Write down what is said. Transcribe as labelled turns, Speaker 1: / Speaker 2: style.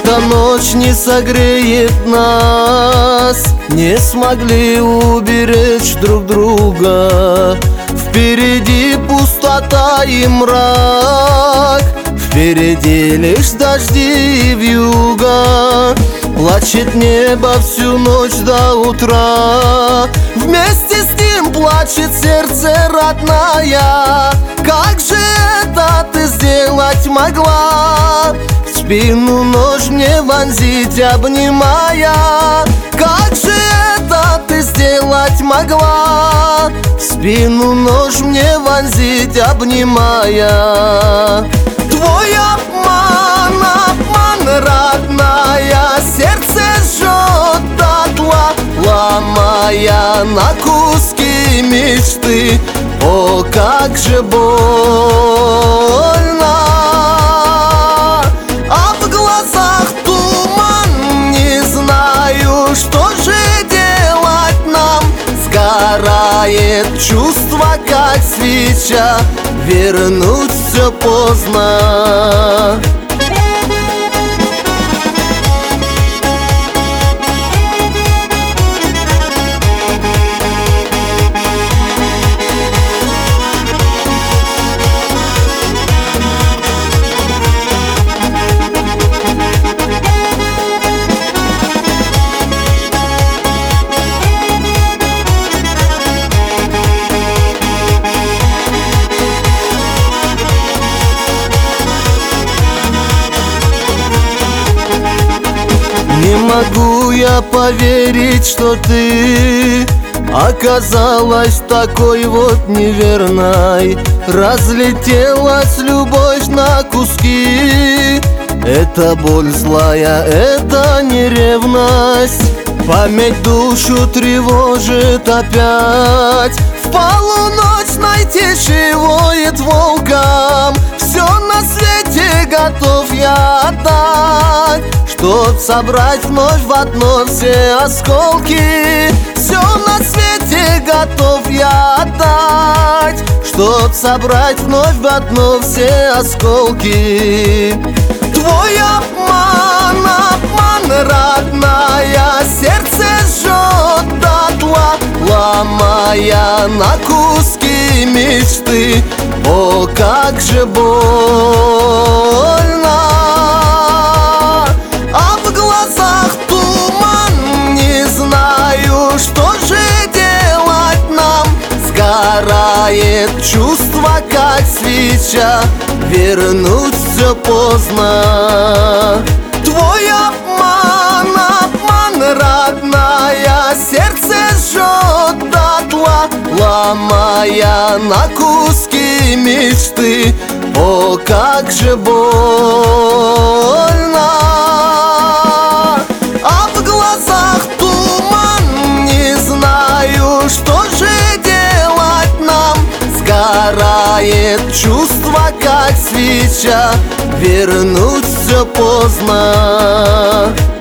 Speaker 1: Эта ночь не согреет нас, не смогли уберечь друг друга. Впереди пустота и мрак, впереди лишь дожди и вьюга. Плачет небо всю ночь до утра, вместе с ним плачет сердце родная. Как же это ты сделать могла? В спину нож мне вонзить, обнимая. Как же это ты сделать могла? В спину нож мне вонзить, обнимая. Твой обман, обман, родная, сердце жжет дотла, ломая на куски мечты. О, как же больно! А в глазах туман, не знаю, что же делать нам. Сгорает чувство, как свеча, вернуть все поздно. Не могу я поверить, что ты оказалась такой вот неверной. Разлетелась любовь на куски. Это боль злая, это не ревность. Память душу тревожит опять. В полуночь найтишь воет волком. Все на свете готов я отдать, чтоб собрать вновь в одно все осколки. Все на свете готов я отдать, чтоб собрать вновь в одно все осколки. Твой обман, обман, родная, сердце жжет дотла, ломая на куски мечты. О, как же больно! А в глазах туман, не знаю, что же делать нам. Сгорает чувство, как свеча, вернуть все поздно. Твой обман, обман, родная, сердце жжет дотла, ломая на куски мечты. О, как же больно! А в глазах туман, не знаю, что же делать нам. Сгорает чувство, как свеча, вернуть все поздно.